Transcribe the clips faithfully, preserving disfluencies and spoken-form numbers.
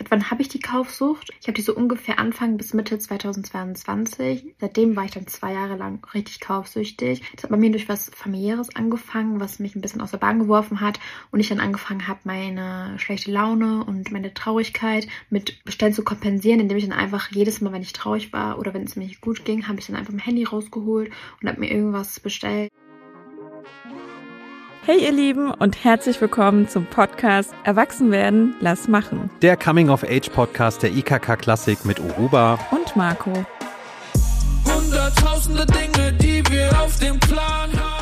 wann habe ich die Kaufsucht? Ich habe die so ungefähr Anfang bis Mitte zweitausendzweiundzwanzig. Seitdem war ich dann zwei Jahre lang richtig kaufsüchtig. Das hat bei mir durch was Familiäres angefangen, was mich ein bisschen aus der Bahn geworfen hat und ich dann angefangen habe, meine schlechte Laune und meine Traurigkeit mit Bestellen zu kompensieren, indem ich dann einfach jedes Mal, wenn ich traurig war oder wenn es mir nicht gut ging, habe ich dann einfach mein Handy rausgeholt und habe mir irgendwas bestellt. Hey ihr Lieben und herzlich willkommen zum Podcast Erwachsenwerden, lass machen. Der Coming-of-Age-Podcast der I K K Klassik mit Uruba und Marco. Hunderttausende Dinge, die wir auf dem Plan haben.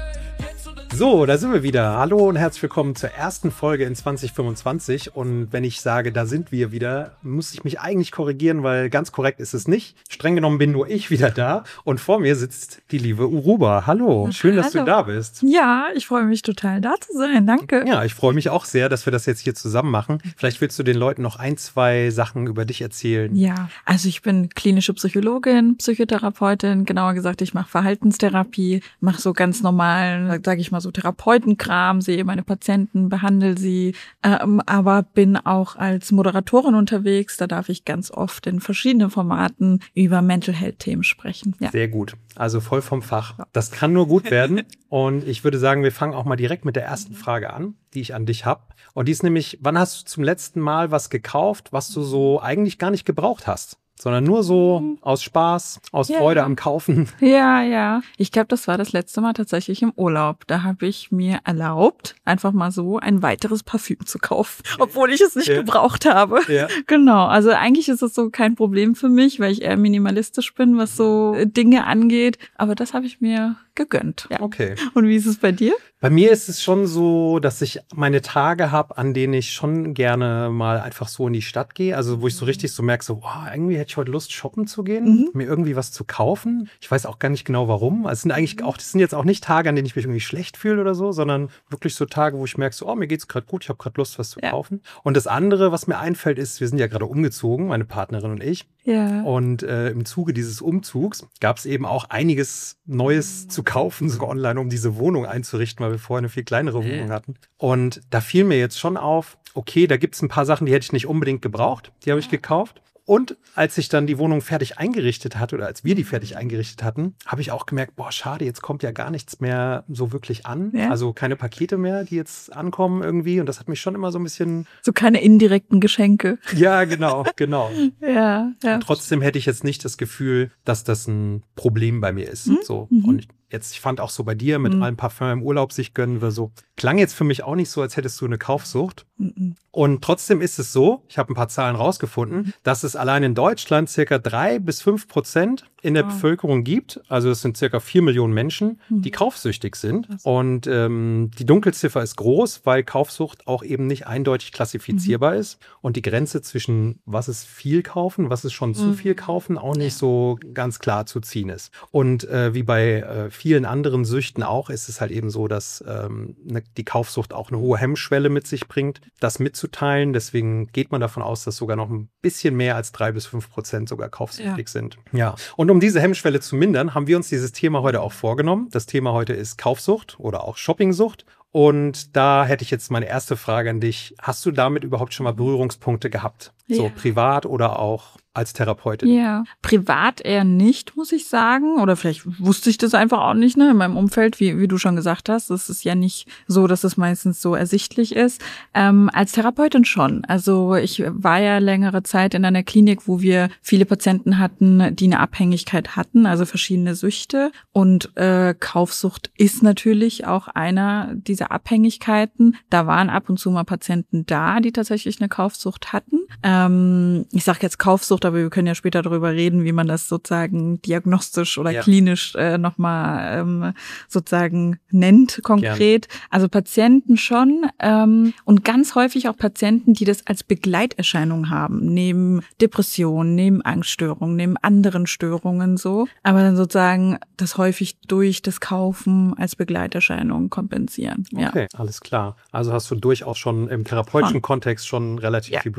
So, da sind wir wieder. Hallo und herzlich willkommen zur ersten Folge in zwanzig fünfundzwanzig. Und wenn ich sage, da sind wir wieder, muss ich mich eigentlich korrigieren, weil ganz korrekt ist es nicht. Streng genommen bin nur ich wieder da. Und vor mir sitzt die liebe Uruba. Hallo, schön, dass Hallo. du da bist. Ja, ich freue mich total, da zu sein. Danke. Ja, ich freue mich auch sehr, dass wir das jetzt hier zusammen machen. Vielleicht willst du den Leuten noch ein, zwei Sachen über dich erzählen. Ja, also ich bin klinische Psychologin, Psychotherapeutin. Genauer gesagt, ich mache Verhaltenstherapie, mache so ganz normalen, sage ich mal, so Therapeutenkram, sehe meine Patienten, behandle sie, ähm, aber bin auch als Moderatorin unterwegs. Da darf ich ganz oft in verschiedenen Formaten über Mental Health Themen sprechen. Ja. Sehr gut, also voll vom Fach. Das kann nur gut werden und ich würde sagen, wir fangen auch mal direkt mit der ersten Frage an, die ich an dich habe. Und die ist nämlich, wann hast du zum letzten Mal was gekauft, was du so eigentlich gar nicht gebraucht hast? Sondern nur so aus Spaß, aus ja. Freude am Kaufen. Ja, ja. Ich glaube, das war das letzte Mal tatsächlich im Urlaub. Da habe ich mir erlaubt, einfach mal so ein weiteres Parfüm zu kaufen, obwohl ich es nicht ja. gebraucht habe. Ja. Genau, also eigentlich ist es so kein Problem für mich, weil ich eher minimalistisch bin, was so Dinge angeht. Aber das habe ich mir gegönnt. Ja. Okay. Und wie ist es bei dir? Bei mir ist es schon so, dass ich meine Tage habe, an denen ich schon gerne mal einfach so in die Stadt gehe. Also wo ich so richtig so merke, so wow, irgendwie hätte ich heute Lust, shoppen zu gehen, mhm. mir irgendwie was zu kaufen. Ich weiß auch gar nicht genau, warum. Also es sind eigentlich auch, das sind jetzt auch nicht Tage, an denen ich mich irgendwie schlecht fühle oder so, sondern wirklich so Tage, wo ich merke, so, oh, mir geht's gerade gut, ich habe gerade Lust, was zu ja. kaufen. Und das andere, was mir einfällt, ist, wir sind ja gerade umgezogen, meine Partnerin und ich. Ja. Und äh, im Zuge dieses Umzugs gab es eben auch einiges Neues zu kaufen, sogar online, um diese Wohnung einzurichten, weil wir vorher eine viel kleinere äh. Wohnung hatten. Und da fiel mir jetzt schon auf, okay, da gibt es ein paar Sachen, die hätte ich nicht unbedingt gebraucht, die habe ich gekauft. Und als ich dann die Wohnung fertig eingerichtet hatte oder als wir die fertig eingerichtet hatten, habe ich auch gemerkt, boah, schade, jetzt kommt ja gar nichts mehr so wirklich an. Ja. Also keine Pakete mehr, die jetzt ankommen irgendwie. Und das hat mich schon immer so ein bisschen... So keine indirekten Geschenke. Ja, genau, genau. ja, ja. Und trotzdem hätte ich jetzt nicht das Gefühl, dass das ein Problem bei mir ist. Mhm. So. Mhm. Und ich, jetzt, ich fand auch so bei dir mit mhm. allem Parfum im Urlaub sich gönnen wir so. Klang jetzt für mich auch nicht so, als hättest du eine Kaufsucht. Mhm. Und trotzdem ist es so, ich habe ein paar Zahlen rausgefunden, mhm. dass es allein in Deutschland circa drei bis fünf Prozent in der oh. Bevölkerung gibt. Also es sind circa vier Millionen Menschen, mhm. die kaufsüchtig sind. Krass. Und ähm, die Dunkelziffer ist groß, weil Kaufsucht auch eben nicht eindeutig klassifizierbar mhm. ist. Und die Grenze zwischen was ist viel kaufen, was ist schon mhm. zu viel kaufen, auch nicht so ganz klar zu ziehen ist. Und äh, wie bei äh, vielen anderen Süchten auch, ist es halt eben so, dass ähm, ne, die Kaufsucht auch eine hohe Hemmschwelle mit sich bringt, das mitzuteilen. Deswegen geht man davon aus, dass sogar noch ein bisschen mehr als drei bis fünf Prozent sogar kaufsüchtig ja. sind. Ja. Und um diese Hemmschwelle zu mindern, haben wir uns dieses Thema heute auch vorgenommen. Das Thema heute ist Kaufsucht oder auch Shoppingsucht. Und da hätte ich jetzt meine erste Frage an dich. Hast du damit überhaupt schon mal Berührungspunkte gehabt? Ja. So privat oder auch als Therapeutin? Ja, privat eher nicht, muss ich sagen. Oder vielleicht wusste ich das einfach auch nicht, ne, in meinem Umfeld, wie, wie du schon gesagt hast. Das ist ja nicht so, dass es meistens so ersichtlich ist. Ähm, als Therapeutin schon. Also ich war ja längere Zeit in einer Klinik, wo wir viele Patienten hatten, die eine Abhängigkeit hatten, also verschiedene Süchte. Und äh, Kaufsucht ist natürlich auch einer dieser Abhängigkeiten. Da waren ab und zu mal Patienten da, die tatsächlich eine Kaufsucht hatten. Ähm, ich sage jetzt Kaufsucht, aber wir können ja später darüber reden, wie man das sozusagen diagnostisch oder ja. klinisch äh, nochmal ähm, sozusagen nennt, konkret. Gern. Also Patienten schon ähm, und ganz häufig auch Patienten, die das als Begleiterscheinung haben, neben Depressionen, neben Angststörungen, neben anderen Störungen so, aber dann sozusagen das häufig durch das Kaufen als Begleiterscheinung kompensieren. Ja. Okay, alles klar. Also hast du durchaus schon im therapeutischen schon. Kontext schon relativ ja, viel Berührungspunkte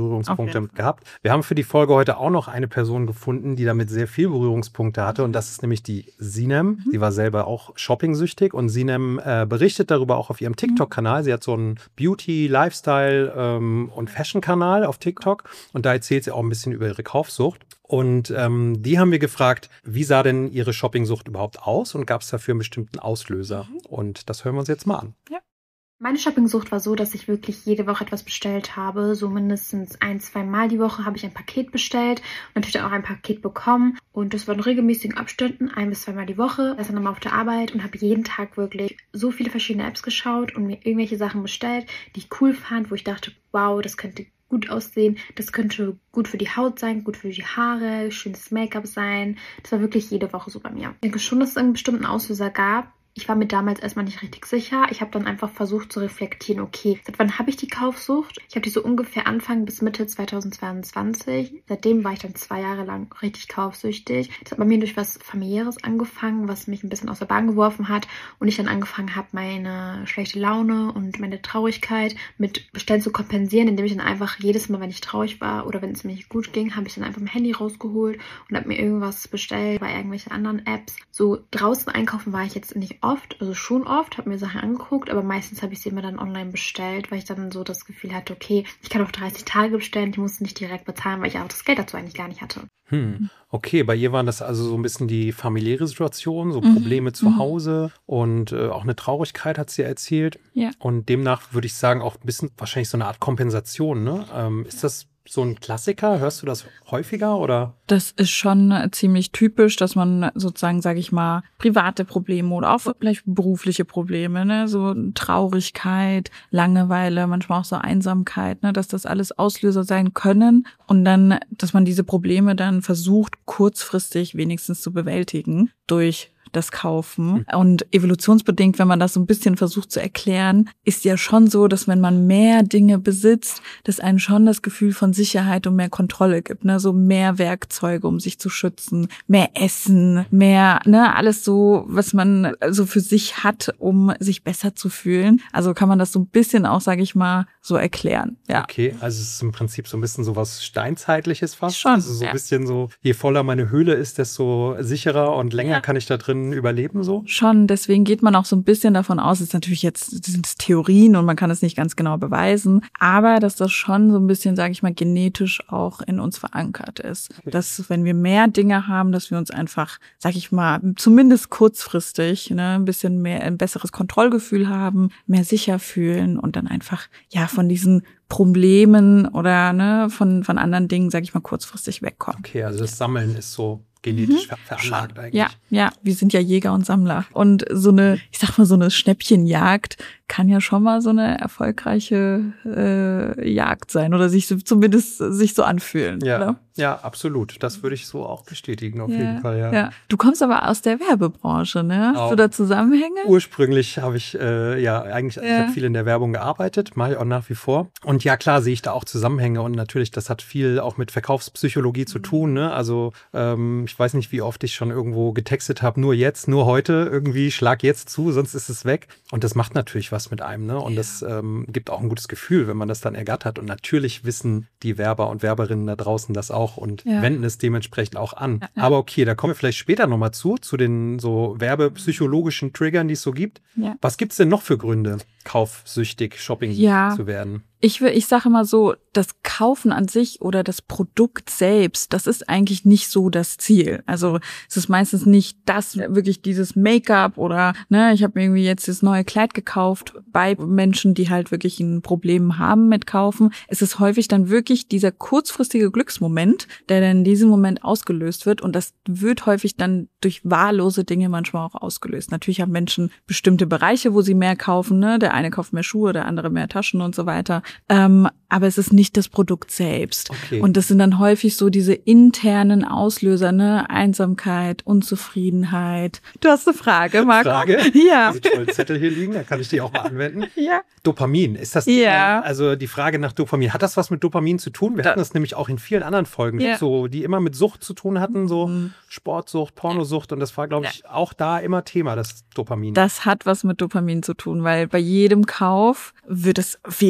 Berührungspunkte ja. gehabt. Wir haben für die Folge heute auch noch eine Person gefunden, die damit sehr viel Berührungspunkte hatte. Und das ist nämlich die Sinem. Mhm. Sie war selber auch shopping-süchtig. Und Sinem äh, berichtet darüber auch auf ihrem TikTok-Kanal. Sie hat so einen Beauty-, Lifestyle- ähm, und Fashion-Kanal auf TikTok. Und da erzählt sie auch ein bisschen über ihre Kaufsucht. Und ähm, die haben wir gefragt, wie sah denn ihre Shoppingsucht überhaupt aus und gab es dafür einen bestimmten Auslöser? Mhm. Und das hören wir uns jetzt mal an. Ja. Meine Shoppingsucht war so, dass ich wirklich jede Woche etwas bestellt habe. So mindestens ein, zwei Mal die Woche habe ich ein Paket bestellt und natürlich auch ein Paket bekommen. Und das war in regelmäßigen Abständen, ein bis zweimal die Woche. Das dann nochmal auf der Arbeit und habe jeden Tag wirklich so viele verschiedene Apps geschaut und mir irgendwelche Sachen bestellt, die ich cool fand, wo ich dachte, wow, das könnte gut aussehen, das könnte gut für die Haut sein, gut für die Haare, schönes Make-up sein. Das war wirklich jede Woche so bei mir. Ich denke schon, dass es einen bestimmten Auslöser gab. Ich war mir damals erstmal nicht richtig sicher. Ich habe dann einfach versucht zu reflektieren, okay, seit wann habe ich die Kaufsucht? Ich habe die so ungefähr Anfang bis Mitte zweitausendzweiundzwanzig. Seitdem war ich dann zwei Jahre lang richtig kaufsüchtig. Das hat bei mir durch was Familiäres angefangen, was mich ein bisschen aus der Bahn geworfen hat und ich dann angefangen habe, meine schlechte Laune und meine Traurigkeit mit Bestellen zu kompensieren, indem ich dann einfach jedes Mal, wenn ich traurig war oder wenn es mir nicht gut ging, habe ich dann einfach mein Handy rausgeholt und habe mir irgendwas bestellt bei irgendwelchen anderen Apps. So draußen einkaufen war ich jetzt nicht oft, also schon oft, habe mir Sachen angeguckt, aber meistens habe ich sie immer dann online bestellt, weil ich dann so das Gefühl hatte, okay, ich kann auf dreißig Tage bestellen, ich muss nicht direkt bezahlen, weil ich auch das Geld dazu eigentlich gar nicht hatte. Hm. Okay, bei ihr waren das also so ein bisschen die familiäre Situation, so Probleme mhm. zu Hause und äh, auch eine Traurigkeit hat sie erzählt. Ja. Und demnach würde ich sagen, auch ein bisschen wahrscheinlich so eine Art Kompensation, ne? Ähm, ist das so ein Klassiker? Hörst du das häufiger oder? Das ist schon ziemlich typisch, dass man sozusagen, sage ich mal, private Probleme oder auch vielleicht berufliche Probleme, ne, so Traurigkeit, Langeweile, manchmal auch so Einsamkeit, ne, dass das alles Auslöser sein können und dann, dass man diese Probleme dann versucht, kurzfristig wenigstens zu bewältigen durch das Kaufen. Und evolutionsbedingt, wenn man das so ein bisschen versucht zu erklären, ist ja schon so, dass wenn man mehr Dinge besitzt, das einen schon das Gefühl von Sicherheit und mehr Kontrolle gibt, ne, so mehr Werkzeuge, um sich zu schützen, mehr Essen, mehr, ne, alles so, was man so für sich hat, um sich besser zu fühlen. Also kann man das so ein bisschen auch, sage ich mal, so erklären. Ja. Okay, also es ist im Prinzip so ein bisschen so was Steinzeitliches fast. Schon. Also so ein ja. bisschen so, je voller meine Höhle ist, desto sicherer und länger ja. kann ich da drin überleben so? Schon, deswegen geht man auch so ein bisschen davon aus, es ist natürlich jetzt sind es Theorien und man kann es nicht ganz genau beweisen, aber dass das schon so ein bisschen, sage ich mal, genetisch auch in uns verankert ist. Okay. Dass wenn wir mehr Dinge haben, dass wir uns einfach, sage ich mal, zumindest kurzfristig ne, ein bisschen mehr, ein besseres Kontrollgefühl haben, mehr sicher fühlen und dann einfach, ja, von diesen Problemen oder ne, von, von anderen Dingen, sage ich mal, kurzfristig wegkommen. Okay, also das Sammeln ist so genetisch mhm. veranlagt eigentlich. Ja, ja, wir sind ja Jäger und Sammler. Und so eine, ich sag mal, so eine Schnäppchenjagd kann ja schon mal so eine erfolgreiche äh, Jagd sein oder sich so, zumindest sich so anfühlen. Ja, oder? Ja, absolut. Das würde ich so auch bestätigen, auf ja, jeden Fall, ja. ja. Du kommst aber aus der Werbebranche, ne? Hast auch. du da Zusammenhänge? Ursprünglich habe ich, äh, ja, eigentlich, ja. ich habe viel in der Werbung gearbeitet, mache ich auch nach wie vor. Und ja, klar sehe ich da auch Zusammenhänge und natürlich, das hat viel auch mit Verkaufspsychologie zu tun, ne? Also, ähm, ich weiß nicht, wie oft ich schon irgendwo getextet habe, nur jetzt, nur heute, irgendwie, schlag jetzt zu, sonst ist es weg. Und das macht natürlich was mit einem, ne? Und ja. das ähm, gibt auch ein gutes Gefühl, wenn man das dann ergattert. Und natürlich wissen die Werber und Werberinnen da draußen das auch und ja. wenden es dementsprechend auch an. Ja, ja. Aber okay, da kommen wir vielleicht später nochmal zu, zu den so werbepsychologischen Triggern, die es so gibt. Ja. Was gibt's denn noch für Gründe, kaufsüchtig, Shopping ja. zu werden? Ich, ich sage immer so, das Kaufen an sich oder das Produkt selbst, das ist eigentlich nicht so das Ziel. Also es ist meistens nicht das, wirklich dieses Make-up oder ne, ich habe mir irgendwie jetzt das neue Kleid gekauft bei Menschen, die halt wirklich ein Problem haben mit Kaufen. Es ist häufig dann wirklich dieser kurzfristige Glücksmoment, der dann in diesem Moment ausgelöst wird und das wird häufig dann durch wahllose Dinge manchmal auch ausgelöst. Natürlich haben Menschen bestimmte Bereiche, wo sie mehr kaufen, ne? Der eine kauft mehr Schuhe, der andere mehr Taschen und so weiter. Ähm, aber es ist nicht das Produkt selbst. Okay. Und das sind dann häufig so diese internen Auslöser, ne? Einsamkeit, Unzufriedenheit. Du hast eine Frage, Marco? Frage? Ja. Also tolle Zettel hier liegen, da kann ich die auch mal anwenden. Ja. Dopamin, ist das, ja. äh, also die Frage nach Dopamin, hat das was mit Dopamin zu tun? Wir da. hatten das nämlich auch in vielen anderen Folgen, ja. so, die immer mit Sucht zu tun hatten, so mhm. Sportsucht, Pornosucht und das war, glaube ich, ja. auch da immer Thema, das Dopamin. Das hat was mit Dopamin zu tun, weil bei jedem Kauf wird es auf jeden Fall ausgelöst.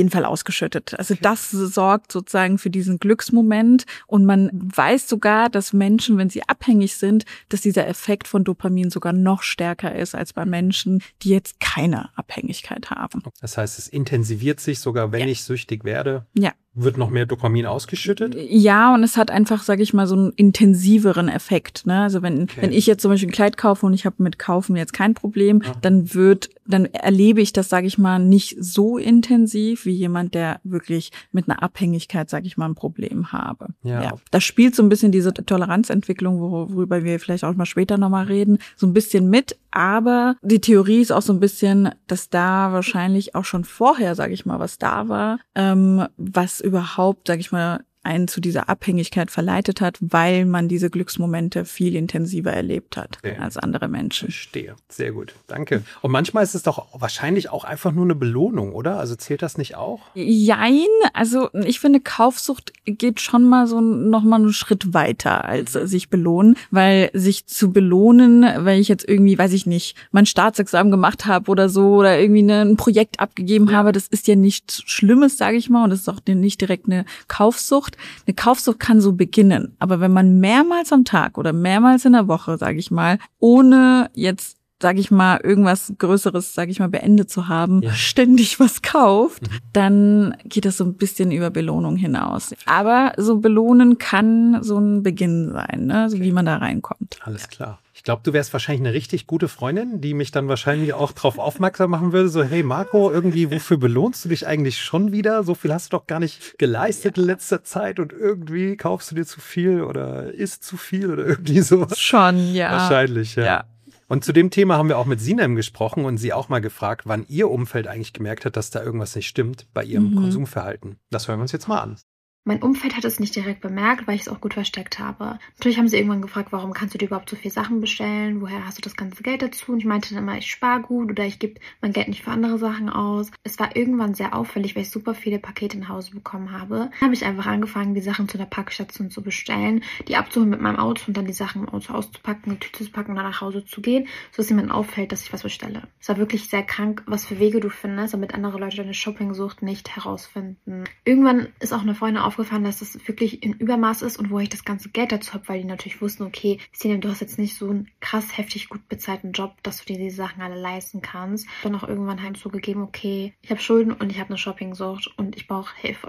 ausgeschüttet. Also das sorgt sozusagen für diesen Glücksmoment und man weiß sogar, dass Menschen, wenn sie abhängig sind, dass dieser Effekt von Dopamin sogar noch stärker ist als bei Menschen, die jetzt keine Abhängigkeit haben. Das heißt, es intensiviert sich sogar, wenn ja. ich süchtig werde. Ja. Wird noch mehr Dopamin ausgeschüttet? Ja, und es hat einfach, sage ich mal, so einen intensiveren Effekt. Ne? Also wenn okay. wenn ich jetzt zum Beispiel ein Kleid kaufe und ich habe mit Kaufen jetzt kein Problem, ja. dann wird, dann erlebe ich das, sage ich mal, nicht so intensiv wie jemand, der wirklich mit einer Abhängigkeit, sage ich mal, ein Problem habe. Ja. ja. Da spielt so ein bisschen diese Toleranzentwicklung, worüber wir vielleicht auch mal später nochmal reden, so ein bisschen mit. Aber die Theorie ist auch so ein bisschen, dass da wahrscheinlich auch schon vorher, sage ich mal, was da war, ähm, was überhaupt, sage ich mal, einen zu dieser Abhängigkeit verleitet hat, weil man diese Glücksmomente viel intensiver erlebt hat okay. als andere Menschen. Verstehe. Sehr gut. Danke. Und manchmal ist es doch wahrscheinlich auch einfach nur eine Belohnung, oder? Also zählt das nicht auch? Jein. Also ich finde, Kaufsucht geht schon mal so noch mal einen Schritt weiter als sich belohnen, weil sich zu belohnen, weil ich jetzt irgendwie, weiß ich nicht, mein Staatsexamen gemacht habe oder so oder irgendwie ein Projekt abgegeben ja. habe, das ist ja nichts Schlimmes, sage ich mal, und das ist auch nicht direkt eine Kaufsucht. Eine Kaufsucht kann so beginnen, aber wenn man mehrmals am Tag oder mehrmals in der Woche, sage ich mal, ohne jetzt, sage ich mal, irgendwas Größeres, sage ich mal, beendet zu haben, ja. ständig was kauft, mhm. dann geht das so ein bisschen über Belohnung hinaus. Aber so belohnen kann so ein Beginn sein, ne? So okay. wie man da reinkommt. Alles klar. Ich glaube, du wärst wahrscheinlich eine richtig gute Freundin, die mich dann wahrscheinlich auch darauf aufmerksam machen würde, so, hey Marco, irgendwie, wofür belohnst du dich eigentlich schon wieder? So viel hast du doch gar nicht geleistet in letzter Zeit und irgendwie kaufst du dir zu viel oder isst zu viel oder irgendwie sowas. Schon, ja. Wahrscheinlich, ja. ja. Und zu dem Thema haben wir auch mit Sinem gesprochen und sie auch mal gefragt, wann ihr Umfeld eigentlich gemerkt hat, dass da irgendwas nicht stimmt bei ihrem mhm. Konsumverhalten. Das hören wir uns jetzt mal an. Mein Umfeld hat es nicht direkt bemerkt, weil ich es auch gut versteckt habe. Natürlich haben sie irgendwann gefragt, warum kannst du dir überhaupt so viel Sachen bestellen? Woher hast du das ganze Geld dazu? Und ich meinte dann immer, ich spare gut oder ich gebe mein Geld nicht für andere Sachen aus. Es war irgendwann sehr auffällig, weil ich super viele Pakete nach Hause bekommen habe. Dann habe ich einfach angefangen, die Sachen zu einer Packstation zu bestellen, die abzuholen mit meinem Auto und dann die Sachen im Auto auszupacken, in die Tüte zu packen und dann nach Hause zu gehen, sodass jemand auffällt, dass ich was bestelle. Es war wirklich sehr krank, was für Wege du findest, damit andere Leute deine Shoppingsucht nicht herausfinden. Irgendwann ist auch eine Freundin aufgefallen, dass das wirklich in Übermaß ist und wo ich das ganze Geld dazu habe, weil die natürlich wussten, okay, Sinem, du hast jetzt nicht so einen krass heftig gut bezahlten Job, dass du dir diese Sachen alle leisten kannst. Dann auch irgendwann halt zugegeben, okay, ich habe Schulden und ich habe eine Shoppingsucht und ich brauche Hilfe.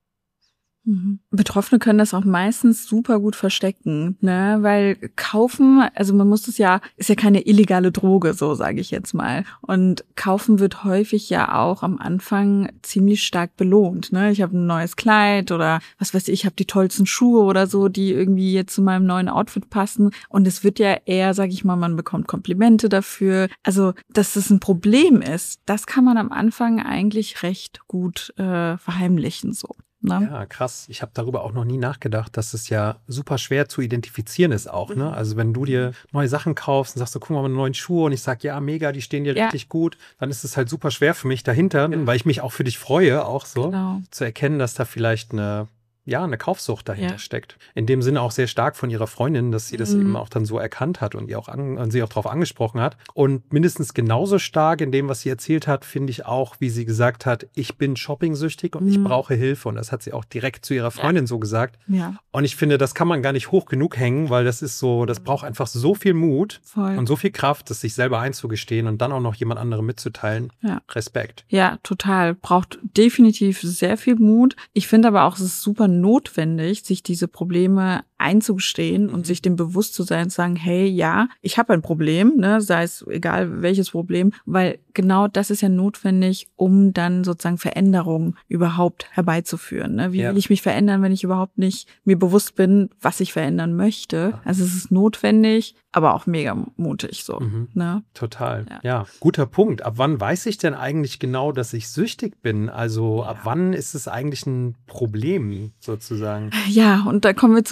Betroffene können das auch meistens super gut verstecken, ne, weil kaufen, also man muss das ja, ist ja keine illegale Droge, so sage ich jetzt mal. Und kaufen wird häufig ja auch am Anfang ziemlich stark belohnt, ne. Ich habe ein neues Kleid oder was weiß ich, ich habe die tollsten Schuhe oder so, die irgendwie jetzt zu meinem neuen Outfit passen. Und es wird ja eher, sage ich mal, man bekommt Komplimente dafür. Also, dass das ein Problem ist, das kann man am Anfang eigentlich recht gut äh, verheimlichen, so. Ne? Ja, krass. Ich habe darüber auch noch nie nachgedacht, dass es ja super schwer zu identifizieren ist auch. Ne? Also wenn du dir neue Sachen kaufst und sagst, so, guck mal, meine neuen Schuhe und ich sag, ja, mega, die stehen dir ja. richtig gut, dann ist es halt super schwer für mich dahinter, ja. weil ich mich auch für dich freue, auch so, genau. zu erkennen, dass da vielleicht eine ja, eine Kaufsucht dahinter ja. steckt. In dem Sinne auch sehr stark von ihrer Freundin, dass sie das mhm. eben auch dann so erkannt hat und ihr auch an, und sie auch darauf angesprochen hat. Und mindestens genauso stark in dem, was sie erzählt hat, finde ich auch, wie sie gesagt hat, ich bin shoppingsüchtig und mhm. ich brauche Hilfe. Und das hat sie auch direkt zu ihrer Freundin ja. so gesagt. Ja. Und ich finde, das kann man gar nicht hoch genug hängen, weil das ist so, das braucht einfach so viel Mut Voll. und so viel Kraft, das sich selber einzugestehen und dann auch noch jemand anderem mitzuteilen. Ja. Respekt. Ja, total. Braucht definitiv sehr viel Mut. Ich finde aber auch, es ist super notwendig, sich diese Probleme einzugestehen und sich dem bewusst zu sein, zu sagen, hey, ja, ich habe ein Problem, ne, sei es egal welches Problem, weil genau das ist ja notwendig, um dann sozusagen Veränderungen überhaupt herbeizuführen. Ne? Wie ja. will ich mich verändern, wenn ich überhaupt nicht mir bewusst bin, was ich verändern möchte? Also es ist notwendig, aber auch mega mutig so. Mhm. Ne? Total. Ja. ja, guter Punkt. Ab wann weiß ich denn eigentlich genau, dass ich süchtig bin? Also ja. ab wann ist es eigentlich ein Problem sozusagen? Ja, und da kommen wir zum nächsten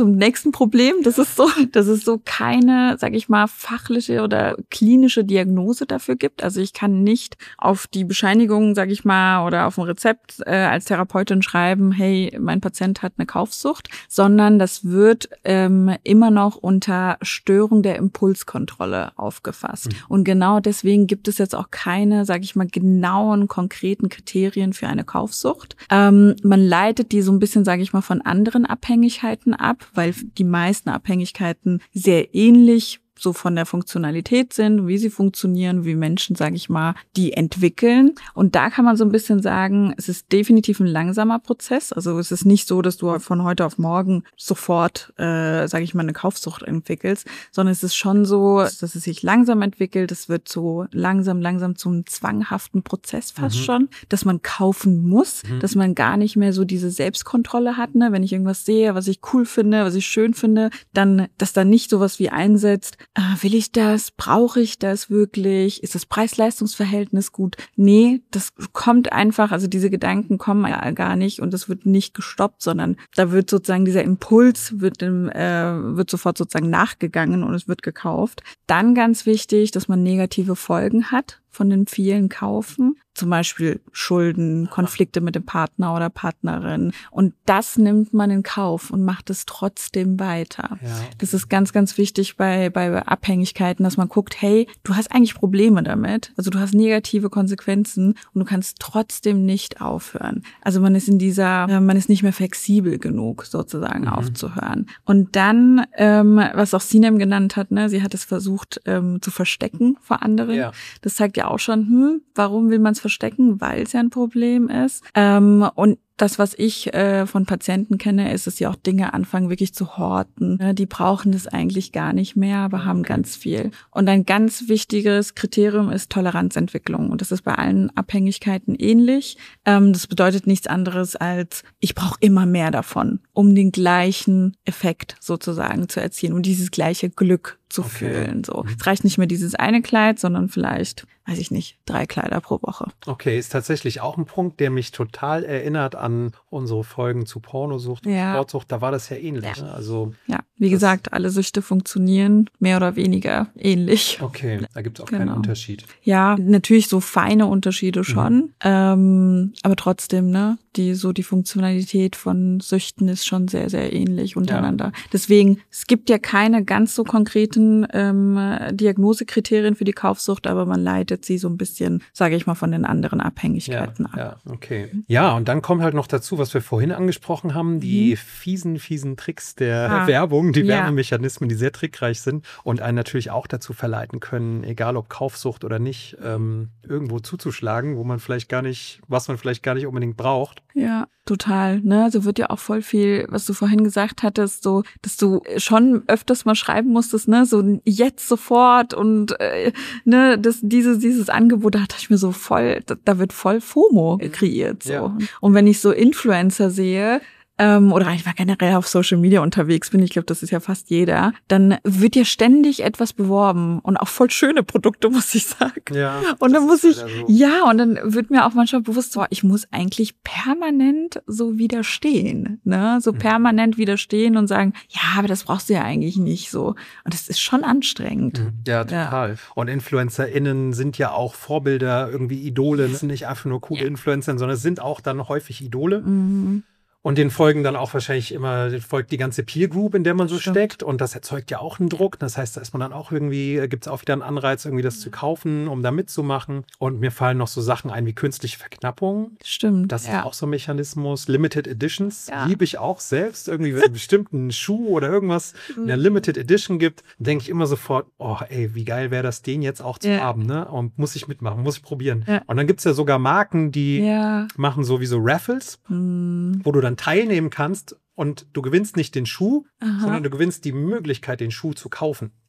ist ein Problem. Das ist so, dass es so keine, sag ich mal, fachliche oder klinische Diagnose dafür gibt. Also ich kann nicht auf die Bescheinigung, sag ich mal, oder auf ein Rezept äh, als Therapeutin schreiben, hey, mein Patient hat eine Kaufsucht, sondern das wird ähm, immer noch unter Störung der Impulskontrolle aufgefasst. Mhm. Und genau deswegen gibt es jetzt auch keine, sag ich mal, genauen, konkreten Kriterien für eine Kaufsucht. Ähm, man leitet die so ein bisschen, sage ich mal, von anderen Abhängigkeiten ab, weil die meisten Abhängigkeiten sehr ähnlich so von der Funktionalität sind, wie sie funktionieren, wie Menschen, sage ich mal, die entwickeln. Und da kann man so ein bisschen sagen, es ist definitiv ein langsamer Prozess. Also es ist nicht so, dass du von heute auf morgen sofort, äh, sage ich mal, eine Kaufsucht entwickelst, sondern es ist schon so, dass es sich langsam entwickelt. Es wird so langsam, langsam zu einem zwanghaften Prozess fast mhm. schon, dass man kaufen muss, mhm. dass man gar nicht mehr so diese Selbstkontrolle hat. Ne? Wenn ich irgendwas sehe, was ich cool finde, was ich schön finde, dann, dass da nicht sowas wie einsetzt, Ah, will ich das? Brauche ich das wirklich? Ist das Preis-Leistungs-Verhältnis gut? Nee, das kommt einfach, also diese Gedanken kommen ja gar nicht und das wird nicht gestoppt, sondern da wird sozusagen dieser Impuls, wird, im, äh, wird sofort sozusagen nachgegangen und es wird gekauft. Dann ganz wichtig, dass man negative Folgen hat von den vielen Kaufen. Zum Beispiel Schulden, Konflikte mit dem Partner oder Partnerin. Und das nimmt man in Kauf und macht es trotzdem weiter. Ja. Das ist ganz, ganz wichtig bei, bei Abhängigkeiten, dass man guckt, hey, du hast eigentlich Probleme damit. Also du hast negative Konsequenzen und du kannst trotzdem nicht aufhören. Also man ist in dieser, man ist nicht mehr flexibel genug, sozusagen mhm. aufzuhören. Und dann, ähm, was auch Sinem genannt hat, ne, sie hat es versucht ähm, zu verstecken vor anderen. Ja. Das zeigt ja auch schon, hm, warum will man es verstecken? Weil es ja ein Problem ist. Ähm, und das, was ich äh, von Patienten kenne, ist, dass sie auch Dinge anfangen, wirklich zu horten. Ja, die brauchen das eigentlich gar nicht mehr, aber haben ganz viel. Und ein ganz wichtiges Kriterium ist Toleranzentwicklung. Und das ist bei allen Abhängigkeiten ähnlich. Ähm, das bedeutet nichts anderes als, ich brauche immer mehr davon, um den gleichen Effekt sozusagen zu erzielen und dieses gleiche Glück zu okay. fühlen. So, es reicht nicht mehr dieses eine Kleid, sondern vielleicht, weiß ich nicht, drei Kleider pro Woche. Okay, ist tatsächlich auch ein Punkt, der mich total erinnert an unsere Folgen zu Pornosucht und ja. Sportsucht. Da war das ja ähnlich. Ja, also, ja. wie gesagt, alle Süchte funktionieren mehr oder weniger ähnlich. Okay, da gibt es auch genau. keinen Unterschied. Ja, natürlich so feine Unterschiede schon, mhm. ähm, aber trotzdem, ne, die so die Funktionalität von Süchten ist schon sehr, sehr ähnlich untereinander. Ja. Deswegen, es gibt ja keine ganz so konkreten ähm, Diagnosekriterien für die Kaufsucht, aber man leitet sie so ein bisschen, sage ich mal, von den anderen Abhängigkeiten ja, ab. Ja, okay. Ja, und dann kommt halt noch dazu, was wir vorhin angesprochen haben, die mhm. fiesen, fiesen Tricks der ah. Werbung, die ja. Werbemechanismen, die sehr trickreich sind und einen natürlich auch dazu verleiten können, egal ob Kaufsucht oder nicht, ähm, irgendwo zuzuschlagen, wo man vielleicht gar nicht, was man vielleicht gar nicht unbedingt braucht. Ja, total. Ne, also wird ja auch voll viel, was du vorhin gesagt hattest, so, dass du schon öfters mal schreiben musstest, ne, so jetzt sofort und äh, ne, das dieses dieses Angebot, da dachte ich mir so voll, da, da wird voll FOMO kreiert so. Ja. Und wenn ich so Influencer sehe, ähm, oder ich war generell auf Social Media unterwegs bin, ich glaube, das ist ja fast jeder, dann wird ja ständig etwas beworben und auch voll schöne Produkte, muss ich sagen. Ja, und dann muss ich, so. ja, und dann wird mir auch manchmal bewusst, so, ich muss eigentlich permanent so widerstehen, ne, so mhm. permanent widerstehen und sagen, ja, aber das brauchst du ja eigentlich nicht so. Und das ist schon anstrengend. Mhm. Ja, total. Ja. Und InfluencerInnen sind ja auch Vorbilder, irgendwie Idole. Das sind nicht einfach nur coole ja. Influencer, sondern es sind auch dann häufig Idole. Mhm. Und den folgen dann auch wahrscheinlich immer, folgt die ganze Peer Group, in der man so Stimmt. steckt. Und das erzeugt ja auch einen Druck. Das heißt, da ist man dann auch irgendwie, gibt es auch wieder einen Anreiz, irgendwie das zu kaufen, um da mitzumachen. Und mir fallen noch so Sachen ein wie künstliche Verknappung. Stimmt. Das ja. ist auch so ein Mechanismus. Limited Editions ja. liebe ich auch selbst. Irgendwie, wenn es einen bestimmten Schuh oder irgendwas in der Limited Edition gibt, denke ich immer sofort, oh ey, wie geil wäre das, den jetzt auch zu ja. haben, ne? Und muss ich mitmachen, muss ich probieren. Ja. Und dann gibt es ja sogar Marken, die ja. machen sowieso Raffles, hm. wo du dann teilnehmen kannst und du gewinnst nicht den Schuh, Aha. sondern du gewinnst die Möglichkeit, den Schuh zu kaufen.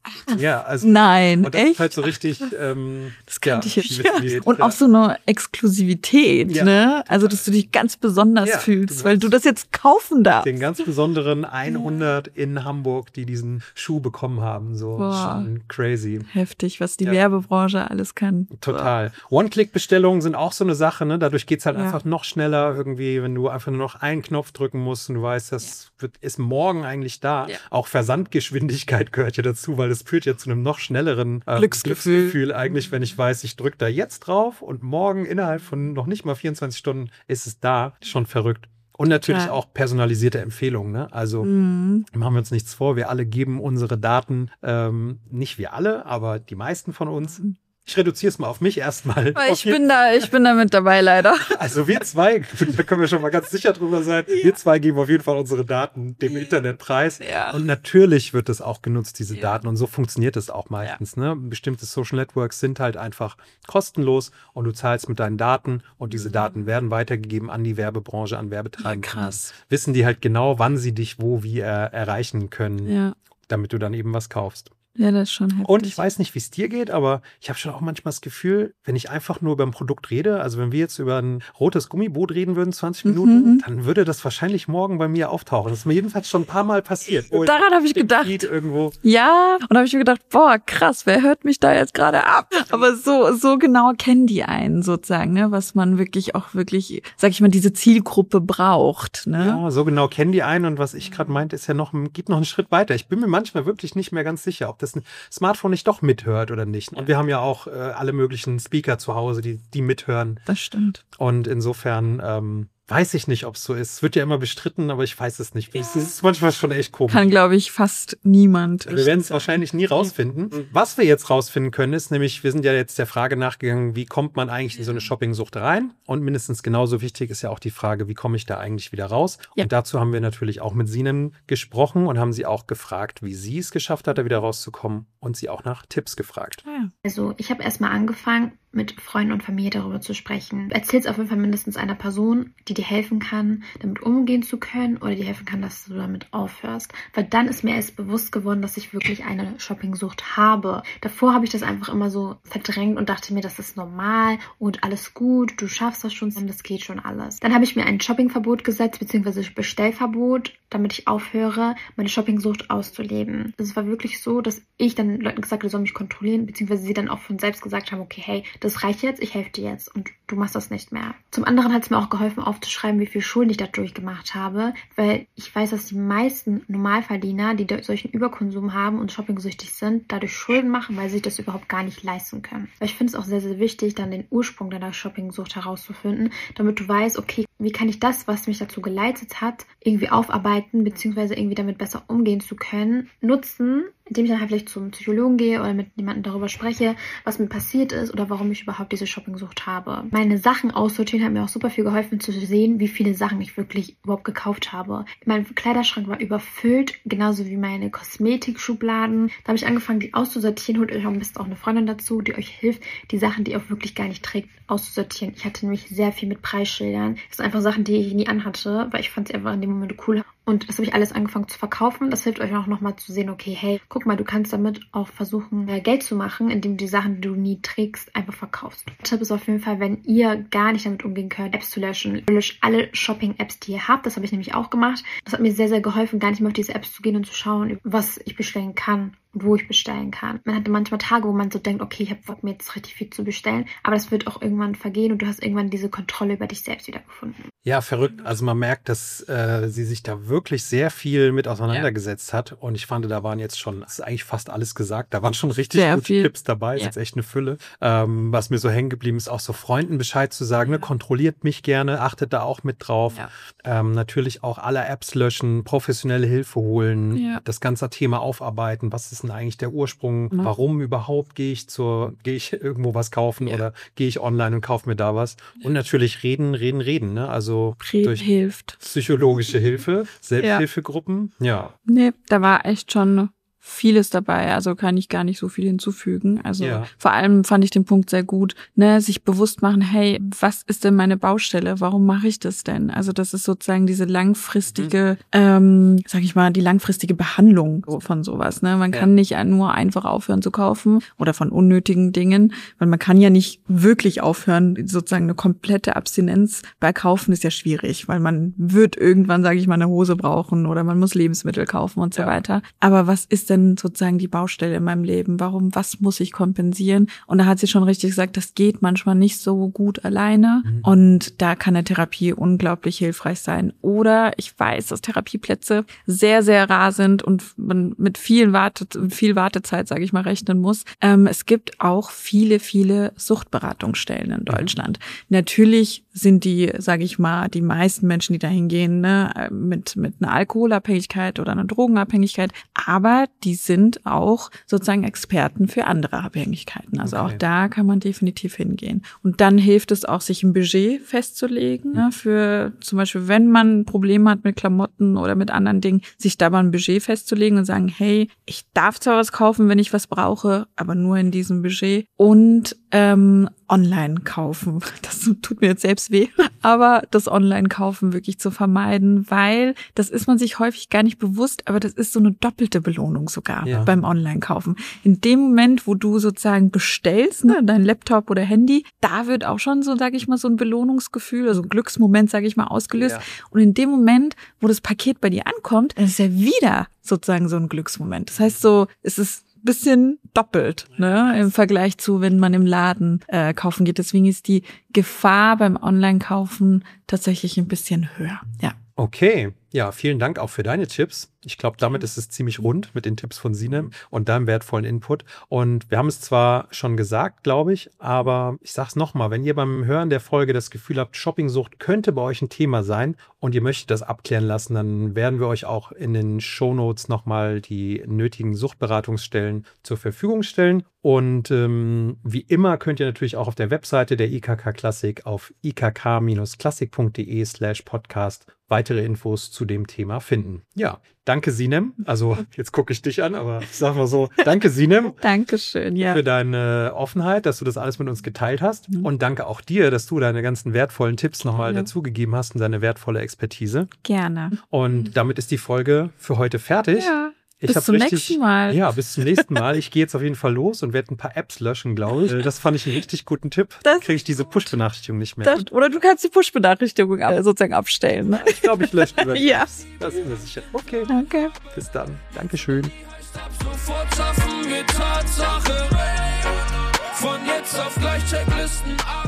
Ja, also Nein, und das echt? ist halt so richtig. Ähm, Das kannte ja, ich jetzt wie- nicht. Und auch so eine Exklusivität, Ja. ne? Also, dass du dich ganz besonders Ja, fühlst, du weil hast du das jetzt kaufen darfst. den ganz besonderen hundert in Hamburg, die diesen Schuh bekommen haben. So Boah. schon crazy. Heftig, was die Ja. Werbebranche alles kann. Total. One-Click-Bestellungen sind auch so eine Sache, ne? Dadurch geht's halt Ja. einfach noch schneller irgendwie, wenn du einfach nur noch einen Knopf drücken musst und du weißt, das wird, ist morgen eigentlich da. Ja. Auch Versandgeschwindigkeit gehört ja dazu, weil das führt ja zu einem noch schnelleren äh, Glücksgefühl. Glücksgefühl eigentlich, wenn ich weiß, ich drücke da jetzt drauf und morgen innerhalb von noch nicht mal vierundzwanzig Stunden ist es da. Schon verrückt. Und natürlich Ja. auch personalisierte Empfehlungen, ne? Also Mhm. machen wir uns nichts vor, wir alle geben unsere Daten, ähm, nicht wir alle, aber die meisten von uns. Ich reduziere es mal auf mich erstmal. Aber Auf Ich bin da, ich bin da mit dabei, leider. Also wir zwei, da können wir schon mal ganz sicher drüber sein, wir zwei geben auf jeden Fall unsere Daten dem Internet preis. Ja. Und natürlich wird es auch genutzt, diese Ja. Daten. Und so funktioniert es auch meistens. Ne? Bestimmte Social Networks sind halt einfach kostenlos und du zahlst mit deinen Daten und diese Daten werden weitergegeben an die Werbebranche, an Werbetreibende. Krass. Wissen die halt genau, wann sie dich wo, wie äh, erreichen können, Ja. damit du dann eben was kaufst. Ja, das ist schon heftig. Und ich weiß nicht, wie es dir geht, aber ich habe schon auch manchmal das Gefühl, wenn ich einfach nur über ein Produkt rede, also wenn wir jetzt über ein rotes Gummiboot reden würden, zwanzig Minuten, Mhm. dann würde das wahrscheinlich morgen bei mir auftauchen. Das ist mir jedenfalls schon ein paar Mal passiert. wo Daran habe ich im gedacht. Feed irgendwo. Ja, und da habe ich mir gedacht, boah, krass, wer hört mich da jetzt gerade ab? Aber so so genau kennen die einen sozusagen, ne, was man wirklich auch wirklich, sag ich mal, diese Zielgruppe braucht, ne? Ja, so genau kennen die einen. Und was ich gerade meinte, ist ja noch, geht noch einen Schritt weiter. Ich bin mir manchmal wirklich nicht mehr ganz sicher, ob das ein Smartphone nicht doch mithört oder nicht. Und wir haben ja auch äh, alle möglichen Speaker zu Hause, die, die mithören. Das stimmt. Und insofern ähm, weiß ich nicht, ob es so ist. Es wird ja immer bestritten, aber ich weiß es nicht. Es ist manchmal schon echt komisch. Kann, glaube ich, fast niemand. Wir werden es wahrscheinlich nie rausfinden. Was wir jetzt rausfinden können, ist nämlich, wir sind ja jetzt der Frage nachgegangen, wie kommt man eigentlich in so eine Shoppingsucht rein? Und mindestens genauso wichtig ist ja auch die Frage, wie komme ich da eigentlich wieder raus? Ja. Und dazu haben wir natürlich auch mit Sinem gesprochen und haben sie auch gefragt, wie sie es geschafft hat, da wieder rauszukommen, und sie auch nach Tipps gefragt. Ja. Also ich habe erstmal angefangen, mit Freunden und Familie darüber zu sprechen. Erzähl es auf jeden Fall mindestens einer Person, die dir helfen kann, damit umgehen zu können oder dir helfen kann, dass du damit aufhörst. Weil dann ist mir erst bewusst geworden, dass ich wirklich eine Shoppingsucht habe. Davor habe ich das einfach immer so verdrängt und dachte mir, das ist normal und alles gut, du schaffst das schon und das geht schon alles. Dann habe ich mir ein Shoppingverbot gesetzt, beziehungsweise Bestellverbot, damit ich aufhöre, meine Shoppingsucht auszuleben. Es war wirklich so, dass ich dann Leuten gesagt habe, die sollen mich kontrollieren, beziehungsweise sie dann auch von selbst gesagt haben, okay, hey, das reicht jetzt, ich helfe dir jetzt und du machst das nicht mehr. Zum anderen hat es mir auch geholfen, aufzuschreiben, wie viel Schulden ich dadurch gemacht habe, weil ich weiß, dass die meisten Normalverdiener, die solchen Überkonsum haben und shoppingsüchtig sind, dadurch Schulden machen, weil sie sich das überhaupt gar nicht leisten können. Weil ich finde es auch sehr, sehr wichtig, dann den Ursprung deiner Shoppingsucht herauszufinden, damit du weißt, okay, wie kann ich das, was mich dazu geleitet hat, irgendwie aufarbeiten, beziehungsweise irgendwie damit besser umgehen zu können, nutzen, indem ich dann halt vielleicht zum Psychologen gehe oder mit jemandem darüber spreche, was mir passiert ist oder warum ich überhaupt diese Shoppingsucht habe. Meine Sachen aussortieren hat mir auch super viel geholfen zu sehen, wie viele Sachen ich wirklich überhaupt gekauft habe. Mein Kleiderschrank war überfüllt, genauso wie meine Kosmetikschubladen. Da habe ich angefangen, die auszusortieren. Holt euch am besten auch eine Freundin dazu, die euch hilft, die Sachen, die ihr auch wirklich gar nicht trägt, auszusortieren. Ich hatte nämlich sehr viel mit Preisschildern. Das sind einfach Sachen, die ich nie anhatte, weil ich fand sie einfach in dem Moment cool. Und das habe ich alles angefangen zu verkaufen. Das hilft euch auch nochmal zu sehen, okay, hey, guck mal, du kannst damit auch versuchen, Geld zu machen, indem du die Sachen, die du nie trägst, einfach verkaufst. Der Tipp ist auf jeden Fall, wenn ihr gar nicht damit umgehen könnt, Apps zu löschen. Löscht alle Shopping-Apps, die ihr habt. Das habe ich nämlich auch gemacht. Das hat mir sehr, sehr geholfen, gar nicht mehr auf diese Apps zu gehen und zu schauen, was ich bestellen kann und wo ich bestellen kann. Man hatte manchmal Tage, wo man so denkt, okay, ich habe Bock, mir jetzt richtig viel zu bestellen, aber das wird auch irgendwann vergehen und du hast irgendwann diese Kontrolle über dich selbst wiedergefunden. Ja, verrückt. Also man merkt, dass äh, sie sich da wirklich sehr viel mit auseinandergesetzt ja. hat. Und ich fand, da waren jetzt schon, das ist eigentlich fast alles gesagt. Da waren schon richtig sehr gute viel. Tipps dabei. Ja. Ist jetzt echt eine Fülle. Ähm, was mir so hängen geblieben ist, auch so Freunden Bescheid zu sagen, ja. ne, kontrolliert mich gerne, achtet da auch mit drauf. Ja. Ähm, natürlich auch alle Apps löschen, professionelle Hilfe holen, ja. das ganze Thema aufarbeiten. Was ist denn eigentlich der Ursprung? Ja. Warum überhaupt gehe ich zur, gehe ich irgendwo was kaufen ja. oder gehe ich online und kaufe mir da was? Und natürlich reden, reden, reden. Ne? Also Reden durch hilft. Psychologische Hilfe, Selbsthilfegruppen, ja. Nee, da war echt schon vieles dabei, also kann ich gar nicht so viel hinzufügen. Also Ja. vor allem fand ich den Punkt sehr gut, ne, sich bewusst machen, hey, was ist denn meine Baustelle? Warum mache ich das denn? Also das ist sozusagen diese langfristige, mhm. ähm, sag ich mal, die langfristige Behandlung von sowas. Ne? Man ja. kann nicht nur einfach aufhören zu kaufen oder von unnötigen Dingen, weil man kann ja nicht wirklich aufhören, sozusagen eine komplette Abstinenz bei Kaufen ist ja schwierig, weil man wird irgendwann, sage ich mal, eine Hose brauchen oder man muss Lebensmittel kaufen und so ja. weiter. Aber was ist denn sozusagen die Baustelle in meinem Leben? Warum, was muss ich kompensieren? Und da hat sie schon richtig gesagt, das geht manchmal nicht so gut alleine. Mhm. Und da kann eine Therapie unglaublich hilfreich sein. Oder ich weiß, dass Therapieplätze sehr, sehr rar sind und man mit viel, Warte, viel Wartezeit, sage ich mal, rechnen muss. Ähm, es gibt auch viele, viele Suchtberatungsstellen in Deutschland. Mhm. Natürlich sind die, sage ich mal, die meisten Menschen, die da hingehen, ne, mit, mit einer Alkoholabhängigkeit oder einer Drogenabhängigkeit. Aber die sind auch sozusagen Experten für andere Abhängigkeiten. Also okay. auch da kann man definitiv hingehen. Und dann hilft es auch, sich ein Budget festzulegen, mhm. ne, für zum Beispiel, wenn man ein Problem hat mit Klamotten oder mit anderen Dingen, sich da mal ein Budget festzulegen und sagen, hey, ich darf zwar was kaufen, wenn ich was brauche, aber nur in diesem Budget. Und ähm, online kaufen. Das tut mir jetzt selbst weh, aber das Online-Kaufen wirklich zu vermeiden, weil das ist man sich häufig gar nicht bewusst, aber das ist so eine doppelte Belohnung sogar ja. beim Online-Kaufen. In dem Moment, wo du sozusagen bestellst, ne, dein Laptop oder Handy, da wird auch schon so, sage ich mal, so ein Belohnungsgefühl, also ein Glücksmoment, sage ich mal, ausgelöst. Ja. Und in dem Moment, wo das Paket bei dir ankommt, dann ist ja wieder sozusagen so ein Glücksmoment. Das heißt so, es ist bisschen doppelt, ne, im Vergleich zu, wenn man im Laden äh, kaufen geht. Deswegen ist die Gefahr beim Online-Kaufen tatsächlich ein bisschen höher. Ja. Okay, ja, vielen Dank auch für deine Tipps. Ich glaube, damit ist es ziemlich rund mit den Tipps von Sinem und deinem wertvollen Input. Und wir haben es zwar schon gesagt, glaube ich, aber ich sage es nochmal, wenn ihr beim Hören der Folge das Gefühl habt, Shoppingsucht könnte bei euch ein Thema sein und ihr möchtet das abklären lassen, dann werden wir euch auch in den Shownotes nochmal die nötigen Suchtberatungsstellen zur Verfügung stellen. Und ähm, wie immer könnt ihr natürlich auch auf der Webseite der I K K Klassik auf ikk-klassik.de slash podcast weitere Infos zu dem Thema finden. Ja, danke Sinem. Also jetzt gucke ich dich an, aber ich sag mal so, danke Sinem. Dankeschön, ja. Für deine Offenheit, dass du das alles mit uns geteilt hast. Mhm. Und danke auch dir, dass du deine ganzen wertvollen Tipps nochmal ja. dazugegeben hast und deine wertvolle Expertise. Gerne. Und damit ist die Folge für heute fertig. Ja. Ich bis zum richtig, nächsten Mal. Ja, bis zum nächsten Mal. Ich gehe jetzt auf jeden Fall los und werde ein paar Apps löschen, glaube ich. Das fand ich einen richtig guten Tipp. Dann kriege ich diese Push-Benachrichtigung nicht mehr. Das, oder du kannst die Push-Benachrichtigung sozusagen abstellen. Ne? Ich glaube, ich lösche die. Ja. Das ist mir sicher. Okay. Danke. Bis dann. Dankeschön. Von jetzt auf gleich Checklisten ab.